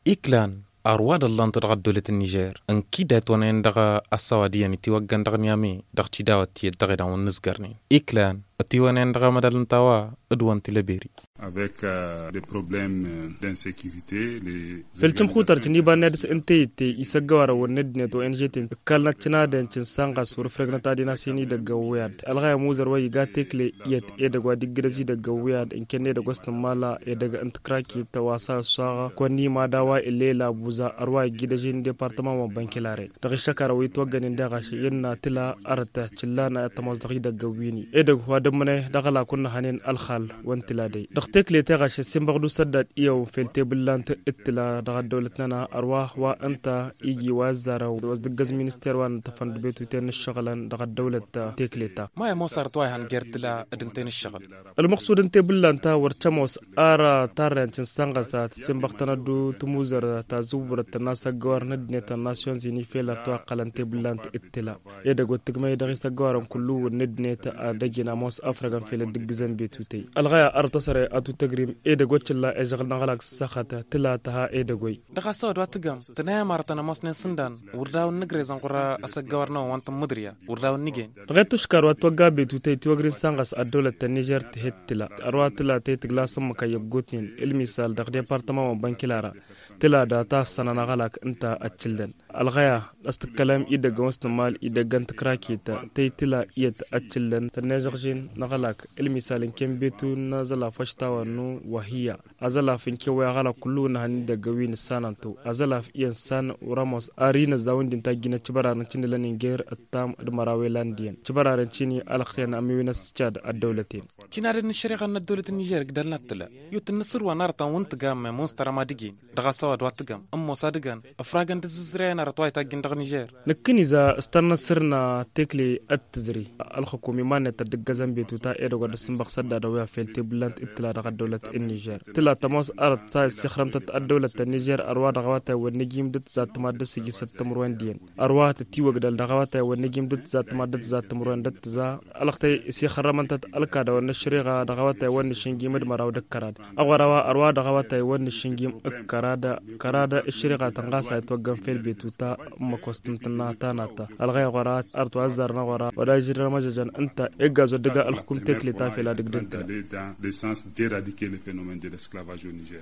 إكلان أرواد الله تدغى دولة النيجر أن كيدا تونين دغى السوادية نتيوغان دغى نيامي دغى تشيداوة تيدغى دغى ونزقرنين إكلان أتيوانين دغى مدال نتاوا أدوان تلبيري avec des problèmes d'insécurité. Felcim khutar tini ba neds entete isagawara woned net ONG tin kalna china den chin sanga sur fregnata dina sini daga wiyad algaya muzar wayi ga tekle yet e daga digrezi daga wiyad in kenne da gostan mala e daga antkraki ta wasa saga ko ni ma dawa ilela buza arwa gidajin departement wa bankilare daga shakara wi to ganin daga shi yanna tila arata chillana tamaz daga wini e daga wadam ne daga la kunna hanin alkhal wantila dai تكلي تغش سيمبغدو سدد إيو في التبلان تقتلا دغا دولتنا أرواح وأنت إيجي وزارة وزدقز مينستير وان تفند بيتو تين الشغلان دغا دولة تكليتا ما يمو صارتواي هان جيرتلا ادنتين الشغل المقصود انت بلان تا ورچموس آرا تارين چنسانغز تا سيمبغتنا دو تموزر تا زوبر تناسا غوار ندنيتا ناسيون زيني فيلا تو قلن تبلان تقتلا يدغو تقمي دغي سغوارم كلو ندنيتا دجينا موس أفريقان فيلا دقزن بيتو تي الغاية أرتصر أتو تجريم إيدا قوتشلا إجغلنا غلاك سخطة تلاتها إيدا قوي دغا سود واتقام تنايا مارتنا موسنين سندان ورداو النقريزان قرى أساقوارنا وانتم مدريا ورداو النجين غير تشكر واتوقع بيتو تي توغرين سانغس الدولة النيجر تهت تلا أروا تلا تي تقلا سمكا يبقوتين المثال دغ ديبارتمان وبانكيلارا تلا داتا سنانا غلاك انتا أتشلدن الغاية استكلام إيدا قوسنا مال إيدا قانت كراكيتا تي تلا إيد أتشلدن تنيجغجين نغلاك المثال كم بيتو نازلا فشتا نو وهي أزلا فين كوا غلا كلنا هندا جوين سانتو أزلا في إنسان وراموس أرينا زاوين دين تاجينا تبرارن تشين لنينجر التام المراوي لاندين تبرارن تشيني الأخيان أميونا سجاد الدولتين تنارن الشريعة أن الدولة النيجر قدرنا تلا يتنصر ونارتا وانت قام مونستر ما دقين دغا سواد واتقام أمو صادقان أفراغان تززرين رتواي تاجين دغ نيجر لكن إذا استنصرنا تكلي التزري الحكومي ما نتدق زنبيتو تا إيرو قد سنبق سدا دويا في التبلانت إبتلا دغ دولة النيجر تلا تماس أرض سايس سخرمت الدولة النيجر أرواد غواتا والنجيم دت ذات مادة سجي ستمروان دين أرواد تيوغ دال غواتا والنجيم دت ذات مادة ذات مروان دت ذا ألختي سخرمت الكادا والنشريغا غواتا والنشنجيم مراو دكراد أغوروا أرواد غواتا والنشنجيم كرادا الشريغا تنغاسا يتوقن في البيت وتا مكوستنتنا تاناتا الغي غورات أرض وزار نغورا وداجر مجاجان أنت إيغازو دقا الحكوم تكلي تافي لا دقدنتا d'éradiquer le phénomène de l'esclavage au Niger.